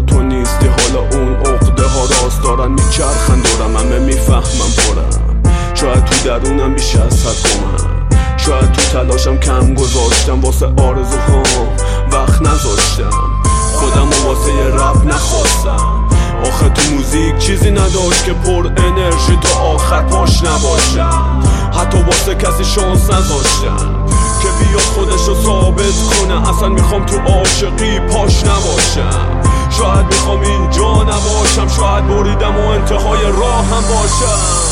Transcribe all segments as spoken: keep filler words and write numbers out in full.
تو نیستی، حالا اون عقده ها راست دارن میچرخن دورم، همه میفهمم پرم. شاید تو درونم بیش از حد گمم، شاید تو تلاشم کم گذاشتم، واسه آرزوها وقت نذاشتم، خودم و واسه یه رب نخواستم. آخه تو موزیک چیزی نداشت که پر انرژی تا آخر پاش نباشم، حتی واسه کسی شانس نذاشتم که بیاد خودشو ثابت کنه. اصلا میخوام تو عاشقی پاش نباشم، شاید میخوام اینجا نباشم، شاید بریدم و انتهای راه هم باشم.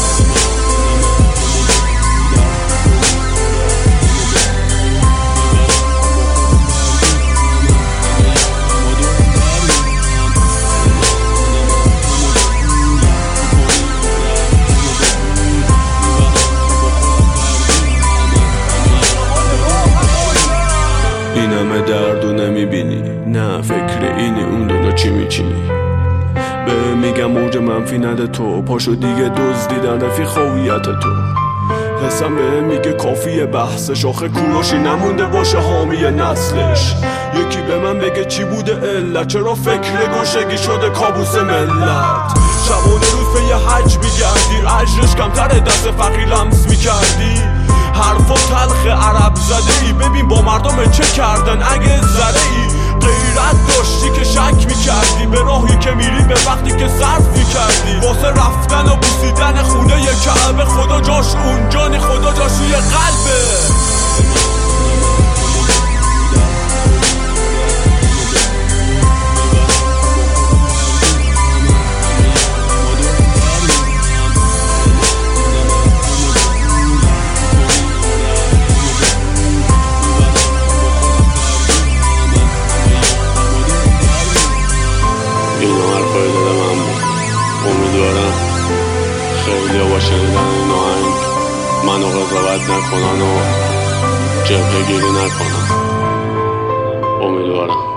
این همه دردو نمیبینی، نه فکر اینی اون دونه چی میچینی. به میگم موج منفی نده تو، پاشو دیگه دزدیدن رفیق هویت تو. حسم به میگه کافیه بحثش، آخه کوروشی نمونده باشه حامی نسلش. یکی به من بگه چی بوده علت، چرا فکر گوشگی شده کابوس ملت. شبانه روز به یه حج میگردی، اجرش کمتره دست فقیر لمس میکردی. حرفا تلخ عرب زده ای، ببین با مردم چه کردن اگه زده ای. غیرت داشتی که شک میکردی به راهی که میری، به وقتی که صرف میکردی واسه رفتن و بوسیدن خونه یه کعبه. خدا جاش اونجا نی، خدا جاش روی قلبه. امیدوارم خیلی با شنیدن این آهنگ منو قضاوت نکنن و جبهه گیری نکنن. امیدوارم